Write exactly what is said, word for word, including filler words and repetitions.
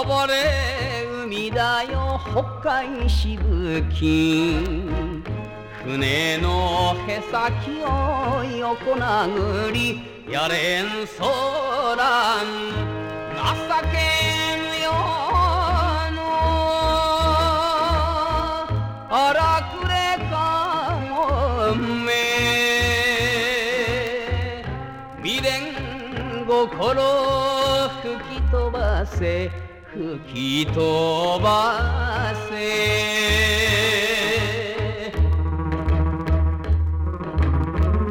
溺れ海だよ北海しぶき船のへさきを横殴りやれんそらん情けぬよの荒くれかもめ未練心吹き飛ばせ吹き飛ばせ